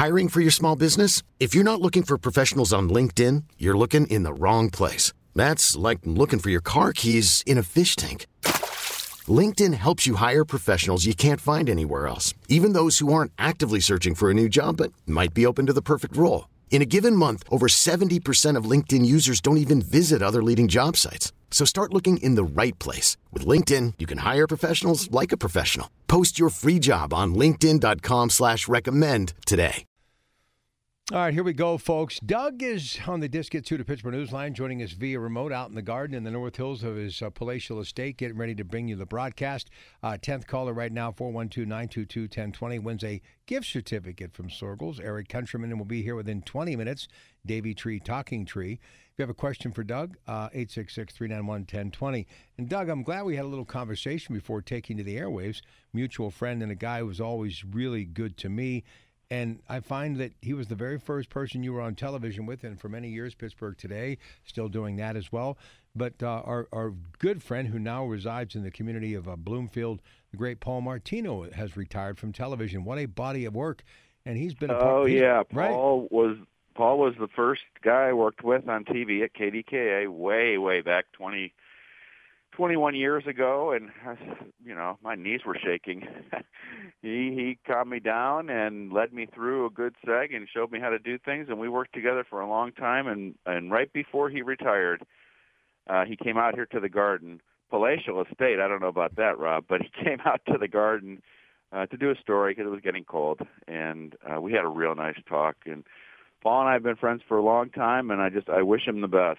Hiring for your small business? If you're not looking for professionals on LinkedIn, you're looking in the wrong place. That's like looking for your car keys in a fish tank. LinkedIn helps you hire professionals you can't find anywhere else, even those who aren't actively searching for a new job but might be open to the perfect role. In a given month, over 70% of LinkedIn users don't even visit other leading job sites. So start looking in the right place. With LinkedIn, you can hire professionals like a professional. Post your free job on linkedin.com/recommend today. All right, here we go, folks. Doug is on the Disc Get 2 to Pittsburgh Newsline, joining us via remote out in the garden in the North Hills of his palatial estate, getting ready to bring you the broadcast. 10th caller right now, 412-922-1020, wins a gift certificate from Sorgels. Eric Countryman will be here within 20 minutes. Davy Tree, Talking Tree. If you have a question for Doug, 866-391-1020. And Doug, I'm glad we had a little conversation before taking to the airwaves. Mutual friend and a guy who was always really good to me. And I find that he was the very first person you were on television with, and for many years, Pittsburgh Today, still doing that as well. But our good friend who now resides in the community of Bloomfield, the great Paul Martino, has retired from television. What a body of work. And he's been a part. Oh, yeah. Right? Paul was the first guy I worked with on TV at KDKA way back 21 years ago, and my knees were shaking. He calmed me down and led me through a good seg and showed me how to do things, and we worked together for a long time. And right before he retired, he came out here to the garden, palatial estate. I don't know about that, Rob, but he came out to the garden to do a story because it was getting cold, and we had a real nice talk. And Paul and I have been friends for a long time, and I wish him the best,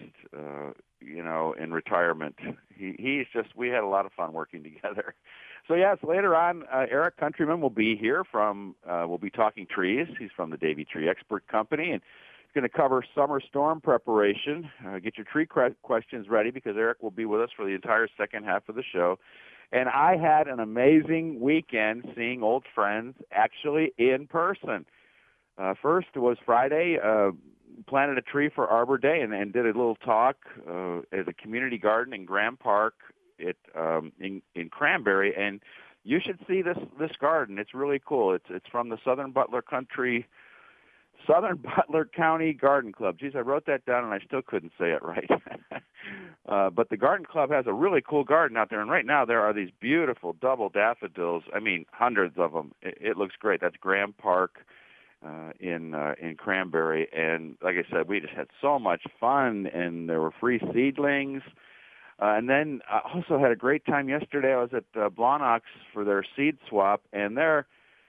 in retirement. We had a lot of fun working together. So, yes, later on, Eric Countryman will be here we'll be talking trees. He's from the Davy Tree Expert Company, and he's going to cover summer storm preparation. Get your tree questions ready because Eric will be with us for the entire second half of the show. And I had an amazing weekend seeing old friends actually in person. First was Friday, planted a tree for Arbor Day and did a little talk at a community garden in Graham Park in Cranberry. And you should see this garden. It's really cool. It's from the Southern Butler County Garden Club. Geez, I wrote that down and I still couldn't say it right. But the garden club has a really cool garden out there. And right now there are these beautiful double daffodils. I mean, hundreds of them. It looks great. That's Graham Park in Cranberry. And like I said, we just had so much fun, and there were free seedlings. And then I also had a great time yesterday. I was at Blawnox for their seed swap, and there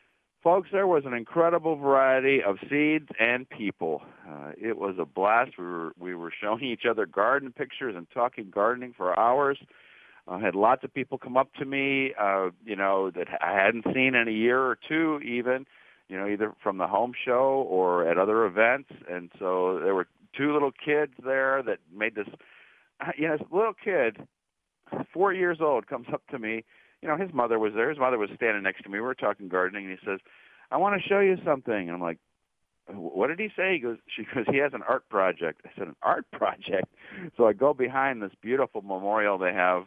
was an incredible variety of seeds and people. It was a blast. We were showing each other garden pictures and talking gardening for hours. I had lots of people come up to me, that I hadn't seen in a year or two even, either from the home show or at other events. And so there were two little kids there that made this, this little kid, 4 years old, comes up to me. His mother was there. His mother was standing next to me. We were talking gardening, and he says, "I want to show you something." And I'm like, "What did he say?" She goes, "He has an art project." I said, "An art project?" So I go behind this beautiful memorial they have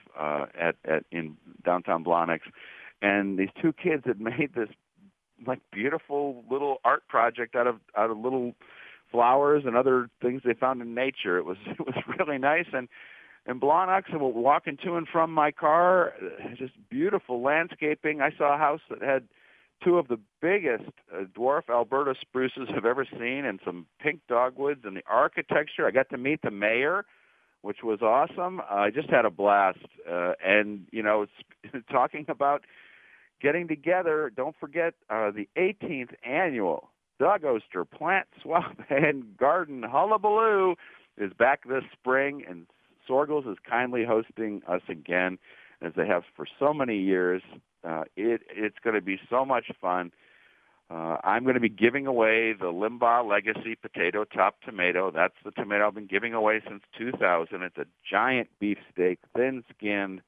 in downtown Blawnox, and these two kids had made this beautiful little art project out of little flowers and other things they found in nature. It was really nice. And in Blawnox, and we're walking to and from my car, just beautiful landscaping. I saw a house that had two of the biggest dwarf Alberta spruces I've ever seen, and some pink dogwoods, and the architecture. I got to meet the mayor, which was awesome. I just had a blast. And talking about getting together, don't forget the 18th annual Doug Oster Plant Swap and Garden Hullabaloo is back this spring, and Sorgels is kindly hosting us again, as they have for so many years. It's going to be so much fun. I'm going to be giving away the Limbaugh Legacy Potato Top Tomato. That's the tomato I've been giving away since 2000. It's a giant beefsteak, thin-skinned,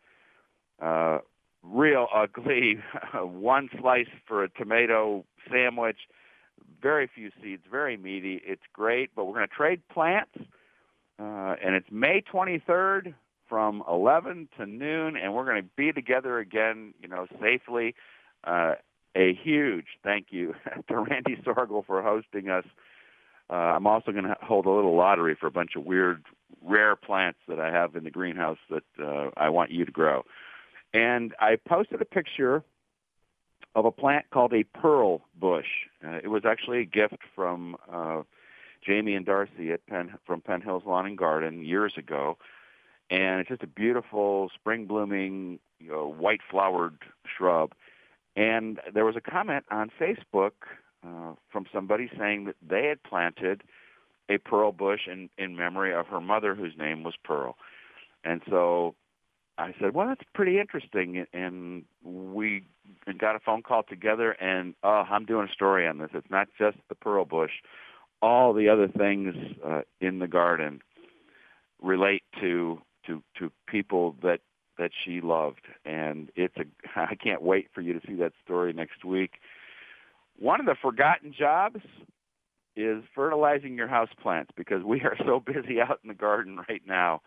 real ugly, one slice for a tomato sandwich, very few seeds, very meaty. It's great, but we're going to trade plants, and it's May 23rd from 11 to noon, and we're going to be together again, safely. a huge thank you to Randy Sorgel for hosting us. I'm also going to hold a little lottery for a bunch of weird, rare plants that I have in the greenhouse that I want you to grow. And I posted a picture of a plant called a pearl bush. It was actually a gift from Jamie and Darcy from Penn Hills Lawn and Garden years ago. And it's just a beautiful spring-blooming, white-flowered shrub. And there was a comment on Facebook from somebody saying that they had planted a pearl bush in memory of her mother, whose name was Pearl. And so I said, well, that's pretty interesting. And we got a phone call together, and I'm doing a story on this. It's not just the pearl bush. All the other things in the garden relate to people that she loved. And I can't wait for you to see that story next week. One of the forgotten jobs is fertilizing your houseplants, because we are so busy out in the garden right now.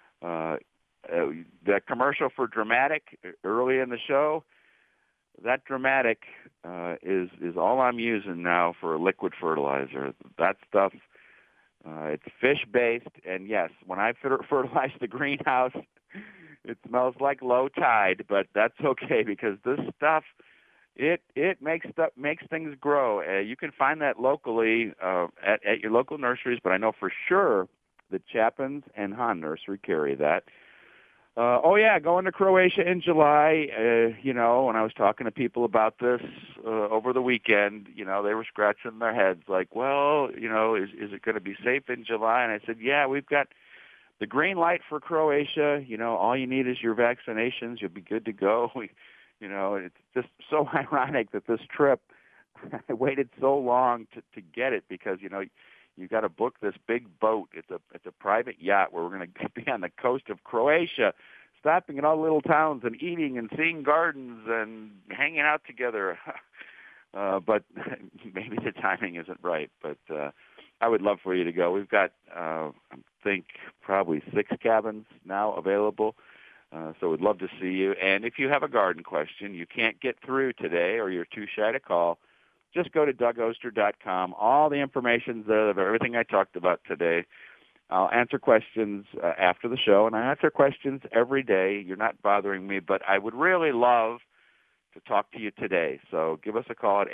The commercial for Dramatic early in the show, that Dramatic is all I'm using now for liquid fertilizer. That stuff, it's fish-based, and yes, when I fertilize the greenhouse, it smells like low tide, but that's okay, because this stuff, it makes things grow. You can find that locally at your local nurseries, but I know for sure that Chapin's and Hahn Nursery carry that. Going to Croatia in July. When I was talking to people about this over the weekend, they were scratching their heads like, well, is it going to be safe in July? And I said, yeah, we've got the green light for Croatia. All you need is your vaccinations. You'll be good to go. It's just so ironic that this trip, I waited so long to get it, because, you got to book this big boat. It's a private yacht where we're going to be on the coast of Croatia, stopping in all the little towns and eating and seeing gardens and hanging out together. But maybe the timing isn't right. But I would love for you to go. We've got, I think, probably 6 cabins now available. So we'd love to see you. And if you have a garden question you can't get through today, or you're too shy to call, just go to DougOster.com. All the information's there of everything I talked about today. I'll answer questions after the show, and I answer questions every day. You're not bothering me, but I would really love to talk to you today. So give us a call at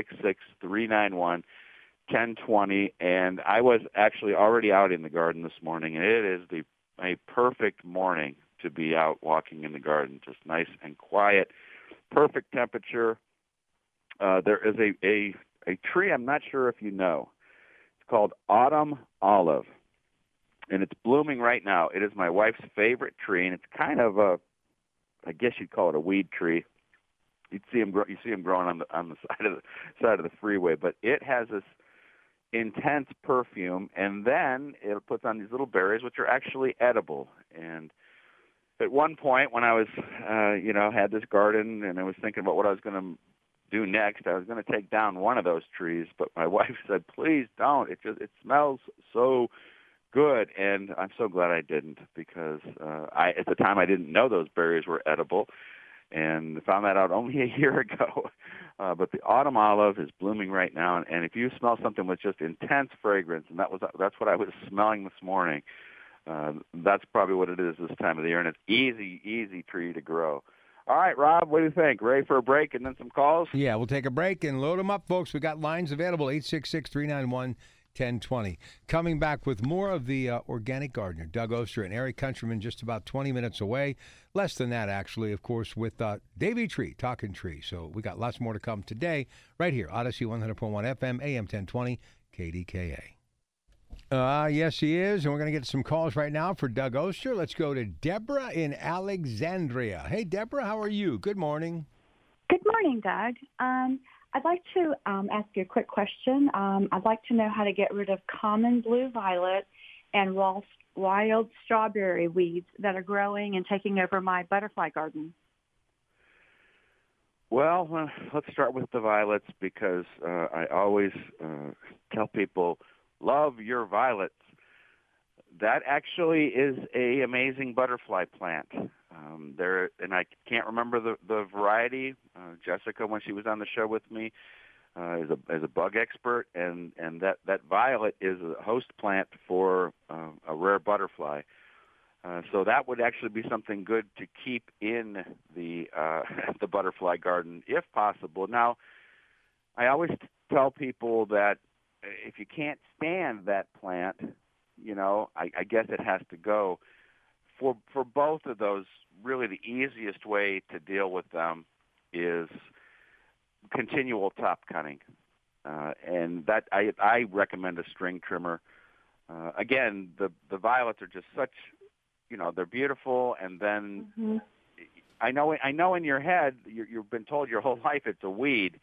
866-391-1020. And I was actually already out in the garden this morning, and it is a perfect morning to be out walking in the garden, just nice and quiet, perfect temperature. There is a tree I'm not sure if you know. It's called autumn olive, and it's blooming right now. It is my wife's favorite tree, and it's kind of I guess you'd call it a weed tree. You see them growing on the side of the freeway, but it has this intense perfume, and then it puts on these little berries, which are actually edible. And at one point, when I was, had this garden, and I was thinking about what I was going to do next, I was going to take down one of those trees, but my wife said, please don't. It smells so good, and I'm so glad I didn't, because at the time I didn't know those berries were edible, and found that out only a year ago. But the autumn olive is blooming right now, and if you smell something with just intense fragrance, and that's what I was smelling this morning, that's probably what it is this time of the year, and it's easy tree to grow. All right, Rob, what do you think? Ready for a break and then some calls? Yeah, we'll take a break and load them up, folks. We got lines available, 866-391-1020. Coming back with more of the Organic Gardener, Doug Oster and Eric Countryman, just about 20 minutes away. Less than that, actually, of course, with Davey Tree, Talking Tree. So we got lots more to come today, right here, Odyssey 100.1 FM, AM 1020, KDKA. Yes, he is, and we're going to get some calls right now for Doug Oster. Let's go to Deborah in Alexandria. Hey, Deborah, how are you? Good morning. Good morning, Doug. I'd like to ask you a quick question. I'd like to know how to get rid of common blue violet and wild strawberry weeds that are growing and taking over my butterfly garden. Well, let's start with the violets, because I always tell people, love your violets. That actually is an amazing butterfly plant. There, and I can't remember the variety. Jessica, when she was on the show with me, is a bug expert, and that violet is a host plant for a rare butterfly. So that would actually be something good to keep in the the butterfly garden if possible. Now, I always tell people that if you can't stand that plant, I guess it has to go. For both of those, really the easiest way to deal with them is continual top cutting, and that I recommend a string trimmer. Again, the violets are just such, they're beautiful, and then I know in your head you've been told your whole life it's a weed,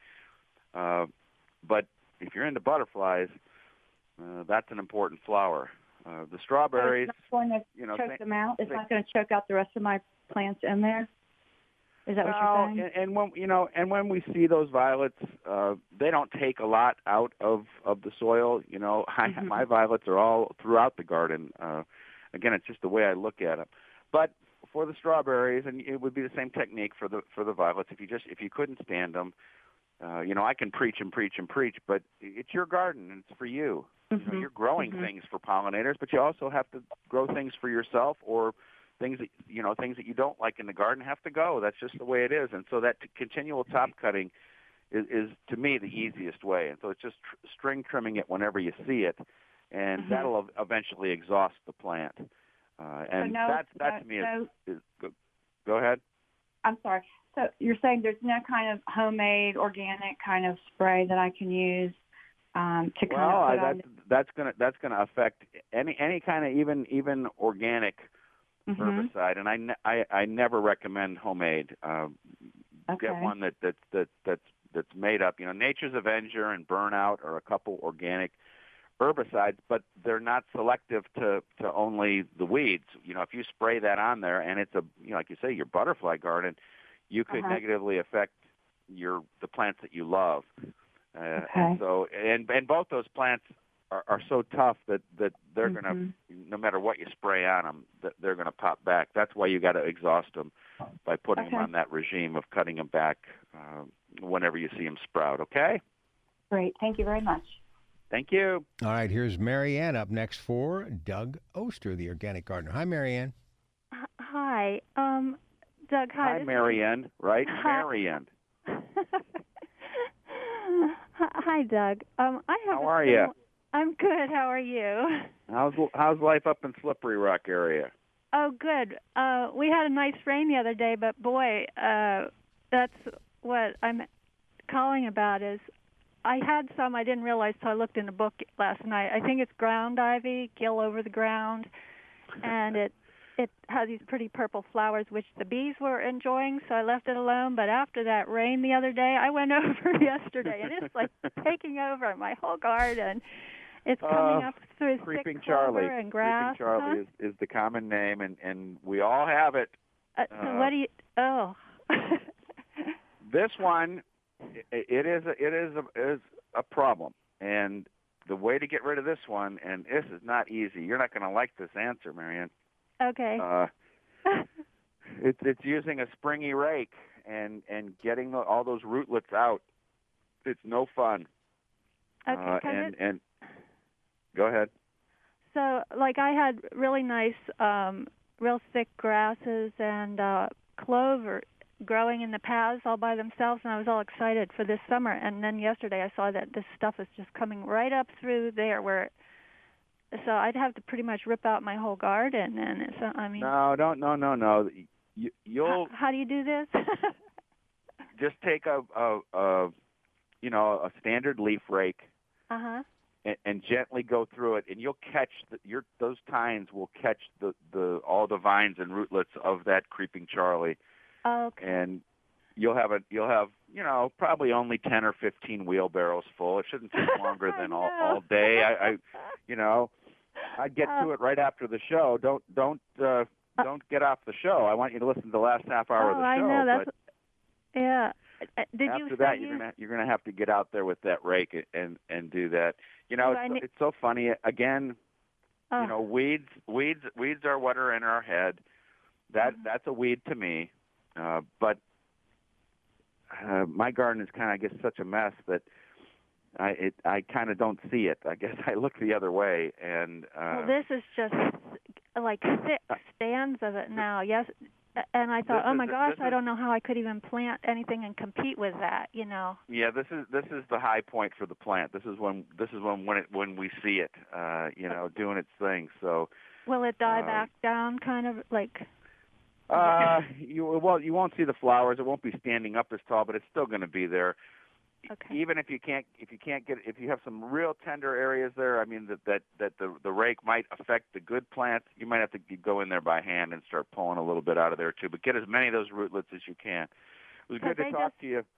but if you're into butterflies, that's an important flower. The strawberries, so it's not going to choke them out. It's not going to choke out the rest of my plants in there. Is that what you're saying? And when we see those violets, they don't take a lot out of the soil. My violets are all throughout the garden. Again, it's just the way I look at them. But for the strawberries, and it would be the same technique for the violets. If you couldn't stand them, I can preach and preach and preach, but it's your garden and it's for you. You're growing things for pollinators, but you also have to grow things for yourself, or things that you don't like in the garden have to go. That's just the way it is. And so that continual top cutting is to me the easiest way. And so it's just string trimming it whenever you see it, and that'll eventually exhaust the plant. And that to me is go ahead. I'm sorry. So you're saying there's no kind of homemade organic kind of spray that I can use to kind of put that's gonna affect any kind of even organic herbicide, and I never recommend homemade. Get one that's made up. Nature's Avenger and Burnout are a couple organic herbicides, but they're not selective to only the weeds. If you spray that on there, and it's like you say, your butterfly garden, you could negatively affect the plants that you love. And so, and both those plants are so tough that they're gonna, no matter what you spray on them, they're gonna pop back. That's why you got to exhaust them by putting them on that regime of cutting them back whenever you see them sprout. Okay. Great. Thank you very much. Thank you. All right. Here's Marianne up next for Doug Oster, the organic gardener. Hi, Marianne. Hi, Doug. Hi, Marianne. Right, Marianne. Hi, Doug. How are you? I'm good. How are you? How's life up in Slippery Rock area? Oh, good. We had a nice rain the other day, but boy, that's what I'm calling about. Is I had some I didn't realize till I looked in a book last night. I think it's ground ivy, gill over the ground, and it has these pretty purple flowers, which the bees were enjoying, so I left it alone. But after that rain the other day, I went over yesterday, and it's like taking over my whole garden. It's coming up through Creeping thick Charlie. clover and grass. Creeping Charlie is the common name, and we all have it. So what do you? Oh. This one, it is a problem, and the way to get rid of this one, and this is not easy. You're not going to like this answer, Marianne. Okay. It's using a springy rake and getting all those rootlets out. It's no fun. Okay. And go ahead. So, like, I had really nice, real thick grasses and clover growing in the paths all by themselves, and I was all excited for this summer. And then yesterday I saw that this stuff is just coming right up through there so I'd have to pretty much rip out my whole garden. And it's, No. You'll. How do you do this? Just take a standard leaf rake. And gently go through it, and you'll catch those tines will catch all the vines and rootlets of that creeping Charlie. Okay. And you'll have probably only 10 or 15 wheelbarrows full. It shouldn't take longer than all day. I'd get to it right after the show. Don't get off the show. I want you to listen to the last half hour of the show. I know that's. Yeah. After that, you're gonna have to get out there with that rake and do that. It's so funny. Again, weeds are what are in our head. That's a weed to me. But my garden is kind of, I guess, such a mess that I kind of don't see it. I guess I look the other way. And well, this is just like 6 stands of it now. Yes, and I thought, oh my gosh, I don't know how I could even plant anything and compete with that. Yeah, this is the high point for the plant. This is when we see it, doing its thing. So. Will it die back down, kind of like? You won't see the flowers. It won't be standing up as tall, but it's still going to be there. Okay. Even if you have some real tender areas there, I mean that the rake might affect the good plants. You might have to go in there by hand and start pulling a little bit out of there too. But get as many of those rootlets as you can. It was good to talk to you.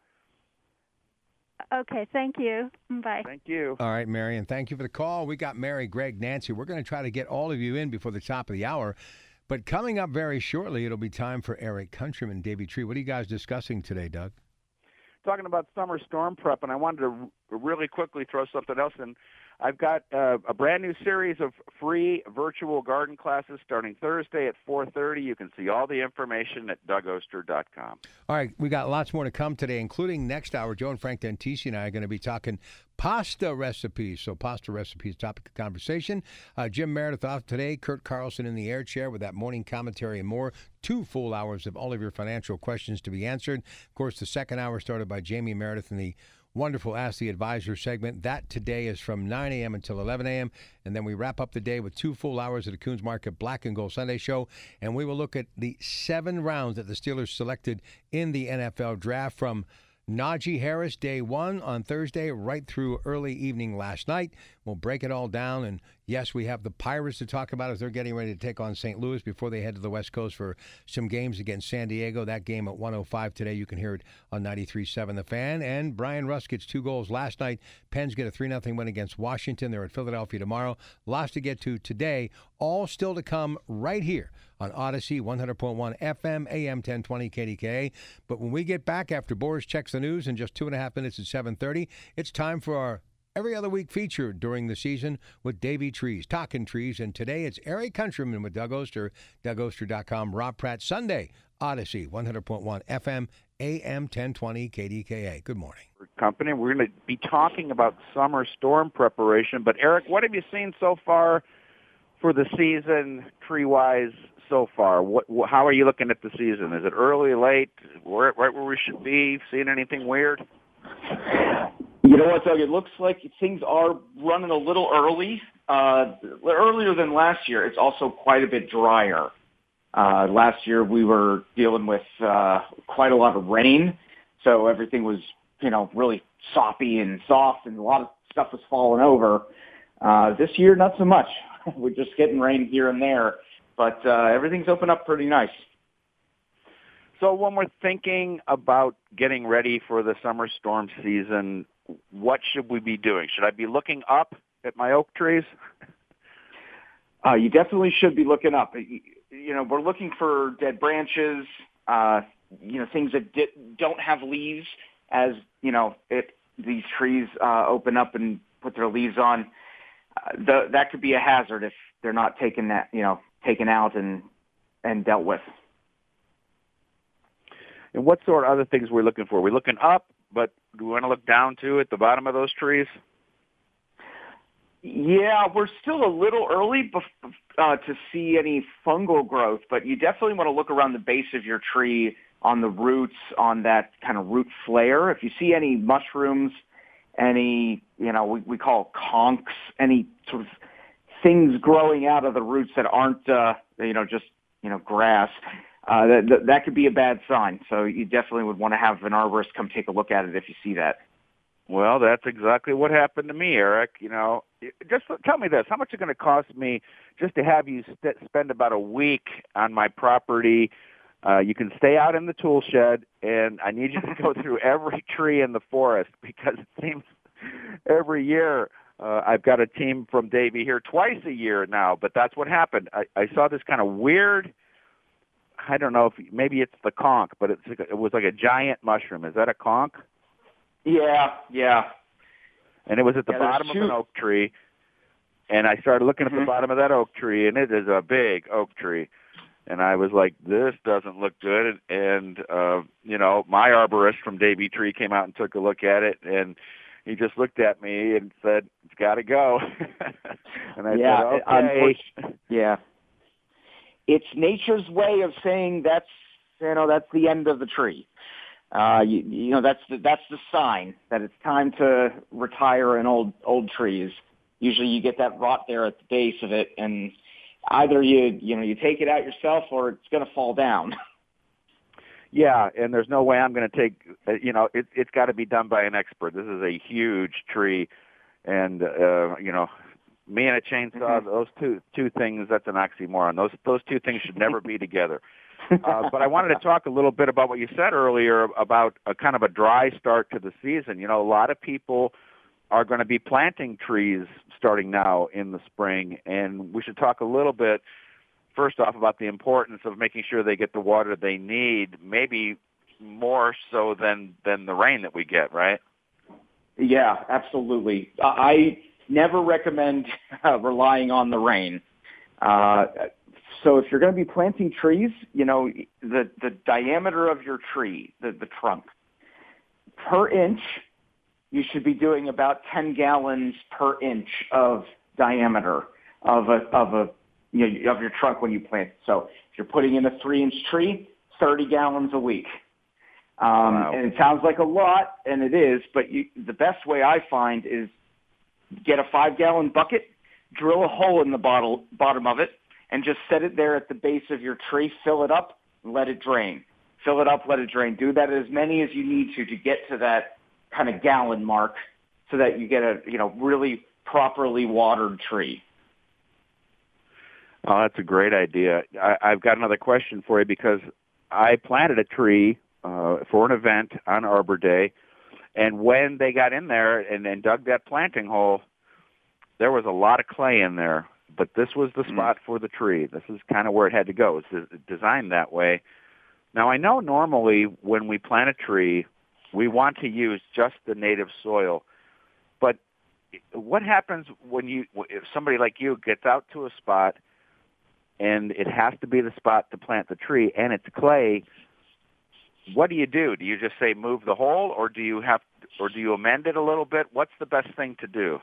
Okay, thank you. Bye. Thank you. All right, Mary, and thank you for the call. We got Mary, Greg, Nancy. We're going to try to get all of you in before the top of the hour. But coming up very shortly, it'll be time for Eric Countryman, Davey Tree. What are you guys discussing today, Doug? Talking about summer storm prep, and I wanted to really quickly throw something else in. I've got a brand new series of free virtual garden classes starting Thursday at 4:30. You can see all the information at DougOster.com. All right, we got lots more to come today, including next hour. Joe and Frank Dentisi and I are going to be talking pasta recipes. So pasta recipes, topic of conversation. Jim Meredith off today. Kurt Carlson in the air chair with that morning commentary and more. 2 full hours of all of your financial questions to be answered. Of course, the second hour started by Jamie Meredith in the wonderful Ask the Advisor segment. That today is from 9 a.m. until 11 a.m. And then we wrap up the day with 2 full hours of the Coons Market Black and Gold Sunday Show. And we will look at the 7 rounds that the Steelers selected in the NFL draft, from Najee Harris, day 1 on Thursday, right through early evening last night. We'll break it all down. And yes, we have the Pirates to talk about as they're getting ready to take on St. Louis before they head to the West Coast for some games against San Diego. That game at 1:05 today. You can hear it on 93.7 The Fan. And Brian Russ gets 2 goals last night. Pens get a 3-0 win against Washington. They're at Philadelphia tomorrow. Lots to get to today. All still to come right here on Odyssey, 100.1 FM, AM 1020 KDKA. But when we get back after Boris checks the news in just 2.5 minutes at 7:30, it's time for our every other week feature during the season with Davey Trees, Talking Trees. And today it's Eric Countryman with Doug Oster, DougOster.com. Rob Pratt, Sunday, Odyssey, 100.1 FM, AM 1020 KDKA. Good morning. Company. We're going to be talking about summer storm preparation. But, Eric, what have you seen so far for the season, tree-wise, so far? How are you looking at the season? Is it early, late, right where we should be? Seeing anything weird? You know what, Doug? It looks like things are running a little early, earlier than last year. It's also quite a bit drier. Last year we were dealing with quite a lot of rain, so everything was, really soppy and soft, and a lot of stuff was falling over. This year, not so much. We're just getting rain here and there, but everything's opened up pretty nice. So when we're thinking about getting ready for the summer storm season, what should we be doing? Should I be looking up at my oak trees? You definitely should be looking up. We're looking for dead branches, things that don't have leaves. As these trees open up and put their leaves on, that could be a hazard if they're not taken out and dealt with. And what sort of other things we're looking for? We're looking up, but do we want to look down too at the bottom of those trees? Yeah, we're still a little early to see any fungal growth, but you definitely want to look around the base of your tree, on the roots, on that kind of root flare. If you see any mushrooms, any, we call conchs, any sort of things growing out of the roots that aren't, grass, that could be a bad sign. So you definitely would want to have an arborist come take a look at it if you see that. Well, that's exactly what happened to me, Eric. Just tell me this. How much is it going to cost me just to have you spend about a week on my property? You can stay out in the tool shed, and I need you to go through every tree in the forest, because it seems every year I've got a team from Davey here twice a year now, but that's what happened. I saw this kind of weird, I don't know if maybe it's the conch, but it was like a giant mushroom. Is that a conch? Yeah. And it was at the bottom of an oak tree, and I started looking at the bottom of that oak tree, and it is a big oak tree. And I was like, this doesn't look good. And my arborist from Davey Tree came out and took a look at it, and he just looked at me and said, it's got to go. And I said, okay. Yeah. It's nature's way of saying that's the end of the tree. That's the sign that it's time to retire an old trees. Usually you get that rot there at the base of it, and either you take it out yourself or it's going to fall down. Yeah, and there's no way I'm going to take, it's got to be done by an expert. This is a huge tree, and, me and a chainsaw, those two things, that's an oxymoron. Those two things should never be together. But I wanted to talk a little bit about what you said earlier about a kind of a dry start to the season. A lot of people are going to be planting trees starting now in the spring, and we should talk a little bit, first off, about the importance of making sure they get the water they need, maybe more so than the rain that we get, right? Yeah, absolutely. I never recommend relying on the rain. So if you're going to be planting trees, the diameter of your tree, the trunk, per inch, you should be doing about 10 gallons per inch of diameter of your trunk when you plant it. So if you're putting in a 3-inch tree, 30 gallons a week. Wow. And it sounds like a lot, and it is, but the best way I find is get a 5-gallon bucket, drill a hole in the bottom of it, and just set it there at the base of your tree, fill it up, and let it drain. Fill it up, let it drain. Do that as many as you need to get to that kind of gallon mark so that you get a really properly watered tree. Oh, that's a great idea. I've got another question for you because I planted a tree for an event on Arbor Day, and when they got in there and dug that planting hole, there was a lot of clay in there. But this was the spot for the tree. This is kind of where it had to go. It's designed that way. Now, I know normally when we plant a tree, we want to use just the native soil. But what happens if somebody like you gets out to a spot and it has to be the spot to plant the tree and it's clay? What do? Do you just say move the hole, or do you amend it a little bit? What's the best thing to do?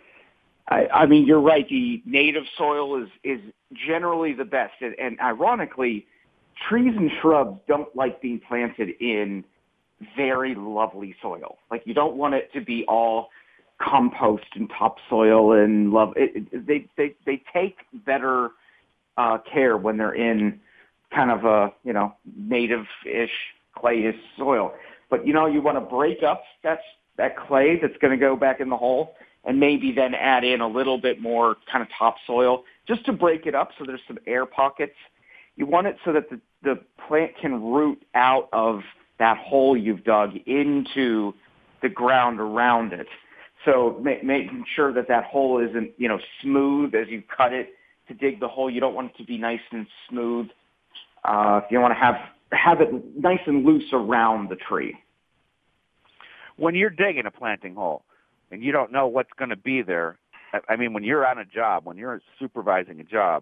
I mean, you're right. The native soil is generally the best. And ironically, trees and shrubs don't like being planted in very lovely soil. Like, you don't want it to be all compost and topsoil and they take better care when they're in kind of a, native-ish, clayish soil. But, you want to break up that clay that's going to go back in the hole, and maybe then add in a little bit more kind of topsoil just to break it up so there's some air pockets. You want it so that the plant can root out of that hole you've dug into the ground around it. So making sure that hole isn't, smooth as you cut it to dig the hole. You don't want it to be nice and smooth. You want to have it nice and loose around the tree. When you're digging a planting hole, and you don't know what's going to be there. I mean, when you're on a job, when you're supervising a job,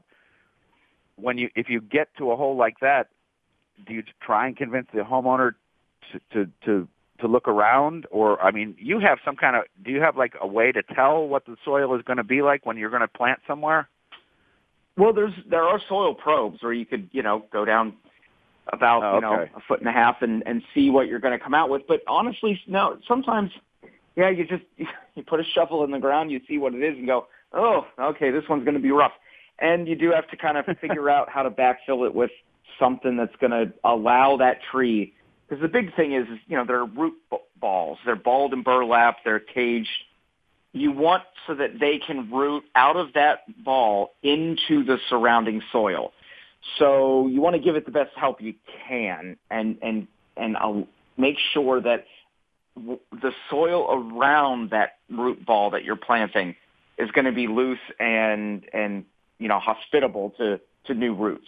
if you get to a hole like that, do you try and convince the homeowner to look around? Or, I mean, do you have like a way to tell what the soil is going to be like when you're going to plant somewhere? Well, there are soil probes where you could, go down about, a foot and a half and see what you're going to come out with. But honestly, no, sometimes, yeah, you put a shovel in the ground, you see what it is and go, oh, okay, this one's going to be rough. And you do have to kind of figure out how to backfill it with something that's going to allow that tree. Because the big thing is, they're root balls. They're balled and burlap. They're caged. You want so that they can root out of that ball into the surrounding soil. So you want to give it the best help you can and make sure that the soil around that root ball that you're planting is going to be loose and hospitable to new roots.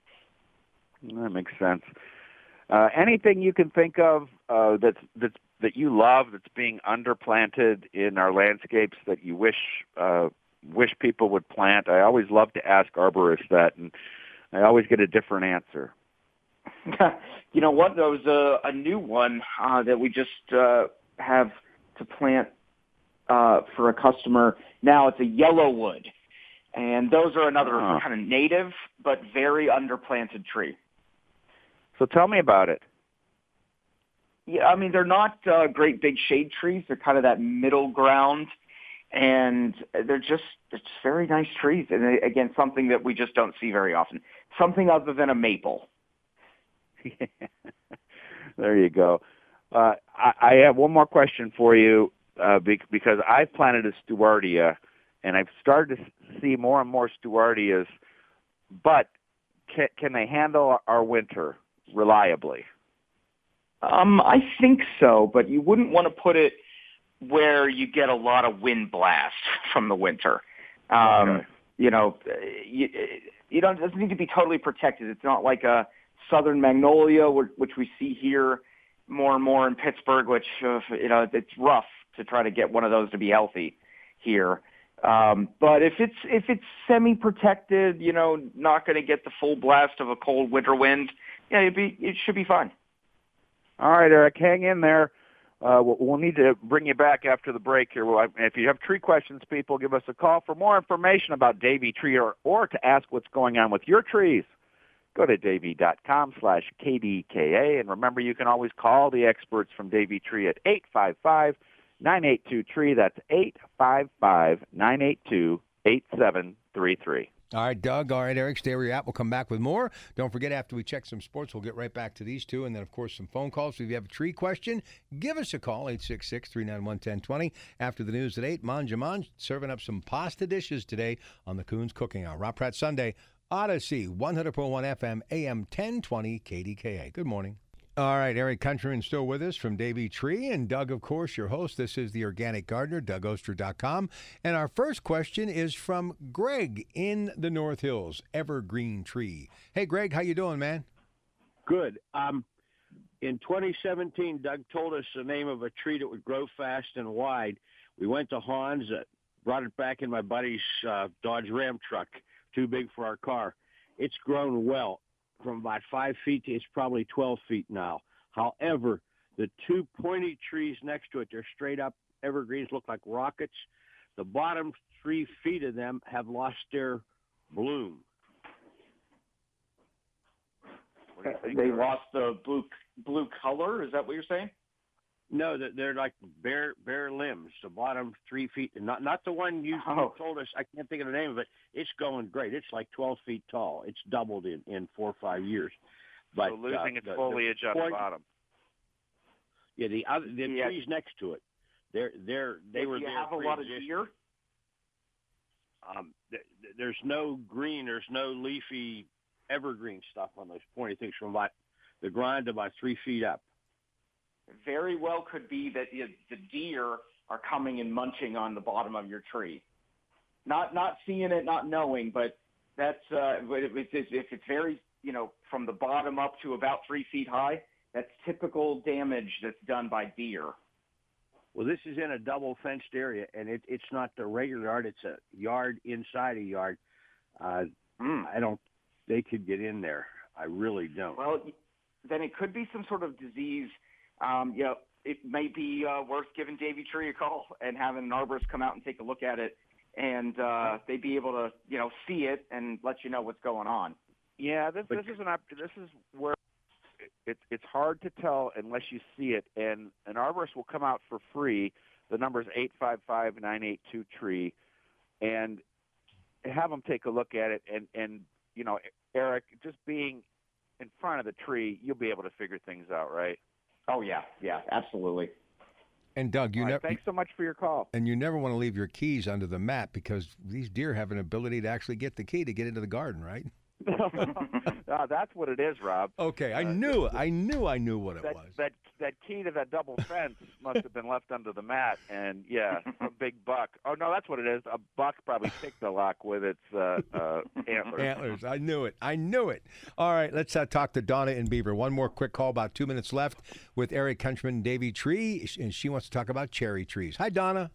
That makes sense. Anything you can think of that you love that's being underplanted in our landscapes that you wish people would plant? I always love to ask arborists that, and I always get a different answer. You know what? There was a new one that we just have to plant for a customer. Now it's a yellowwood, and those are another kind of native but very underplanted tree. So tell me about it. Yeah, I mean, they're not great big shade trees. They're kind of that middle ground, and it's just very nice trees. And again, something that we just don't see very often. Something other than a maple. There you go. I have one more question for you because I've planted a Stewardia, and I've started to see more and more Stewardias, but can they handle our winter reliably? I think so, but you wouldn't want to put it where you get a lot of wind blast from the winter. Okay. You know, it doesn't need to be totally protected. It's not like a southern magnolia, which we see here more and more in Pittsburgh, which, it's rough to try to get one of those to be healthy here. But if it's semi-protected, not going to get the full blast of a cold winter wind, it should be fine. All right, Eric, hang in there. We'll need to bring you back after the break here. If you have tree questions, people, give us a call. For more information about Davey Tree or to ask what's going on with your trees, go to davey.com/KDKA. And remember, you can always call the experts from Davey Tree at 855-982-TREE. That's 855-982-8733. All right, Doug. All right, Eric, stay where you're at. We'll come back with more. Don't forget, after we check some sports, we'll get right back to these two. And then, of course, some phone calls. So if you have a tree question, give us a call, 866-391-1020. After the news at 8, Manjaman serving up some pasta dishes today on the Coons Cooking Hour. Rob Pratt Sunday, Odyssey, 100.1 FM, AM 1020, KDKA. Good morning. All right, Eric Countryman still with us from Davey Tree, and Doug, of course, your host. This is The Organic Gardener, DougOster.com. And our first question is from Greg in the North Hills, Evergreen Tree. Hey, Greg, how you doing, man? Good. In 2017, Doug told us the name of a tree that would grow fast and wide. We went to Hans, brought it back in my buddy's Dodge Ram truck, too big for our car. It's grown well. From about 5 feet to it's probably 12 feet now. However, the two pointy trees next to it, they're straight up evergreens, look like rockets. The bottom 3 feet of them have lost their bloom. They lost the blue color? Is that what you're saying? No, they're like bare limbs. The bottom 3 feet, not the one you told us. I can't think of the name of it. It's going great. It's like 12 feet tall. It's doubled in 4 or 5 years. But so losing its foliage on the bottom. Yeah, the trees next to it. They were there. Do you have a lot of deer? There's no green. There's no leafy evergreen stuff on those pointy things from about the ground to about 3 feet up. Very well could be that the deer are coming and munching on the bottom of your tree. Not seeing it, not knowing, but that's if it's very, from the bottom up to about 3 feet high, that's typical damage that's done by deer. Well, this is in a double fenced area, and it's not the regular yard. It's a yard inside a yard. They could get in there. I really don't. Well, then it could be some sort of disease. It may be worth giving Davey Tree a call and having an arborist come out and take a look at it, and they'd be able to, see it and let you know what's going on. Yeah, this is where it's hard to tell unless you see it, and an arborist will come out for free. The number is 855-982-TREE, and have them take a look at it. And Eric, just being in front of the tree, you'll be able to figure things out, right? Oh, yeah, absolutely. And Doug, thanks so much for your call. And you never want to leave your keys under the mat because these deer have an ability to actually get the key to get into the garden, right? That's what it is, Rob. Okay, I knew what it was. That key to that double fence must have been left under the mat, and a big buck. Oh no, that's what it is. A buck probably picked the lock with its antlers. Antlers. I knew it. All right, let's talk to Donna in Beaver. One more quick call, about 2 minutes left, with Eric Countryman, Davey Tree, and she wants to talk about cherry trees. Hi, Donna.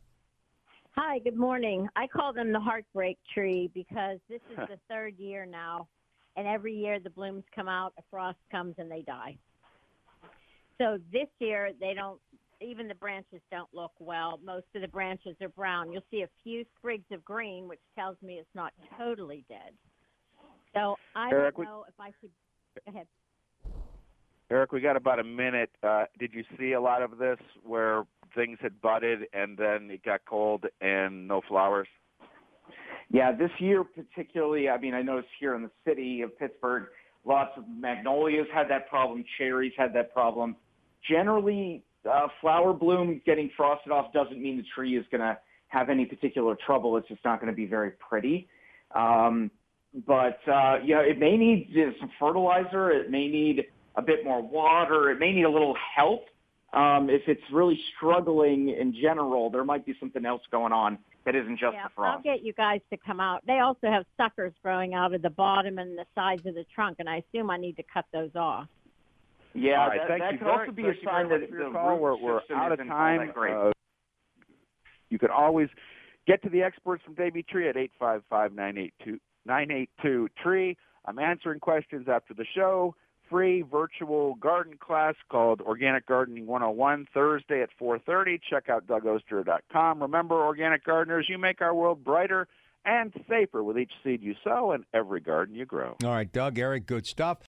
Hi, good morning. I call them the heartbreak tree because this is the third year now and every year the blooms come out, a frost comes, and they die. So this year they don't. Even the branches don't look well. Most of the branches are brown. You'll see a few sprigs of green, which tells me it's not totally dead. So I Eric, don't know if I should. Go ahead. Eric, we got about a minute. Did you see a lot of this where things had budded and then it got cold and no flowers? Yeah, this year particularly, I mean, I noticed here in the city of Pittsburgh, lots of magnolias had that problem, cherries had that problem. Generally, flower bloom getting frosted off doesn't mean the tree is going to have any particular trouble. It's just not going to be very pretty. But it may need some fertilizer. It may need a bit more water. It may need a little help. If it's really struggling in general, there might be something else going on that isn't just the frost. I'll get you guys to come out. They also have suckers growing out of the bottom and the sides of the trunk, and I assume I need to cut those off. Yeah, right, that could also be a sign that the we're out of time. You can always get to the experts from Davey Tree at 855-982-TREE. I'm answering questions after the show. Free virtual garden class called Organic Gardening 101, Thursday at 4:30. Check out DougOster.com. Remember, organic gardeners, you make our world brighter and safer with each seed you sow and every garden you grow. All right, Doug, Eric, good stuff.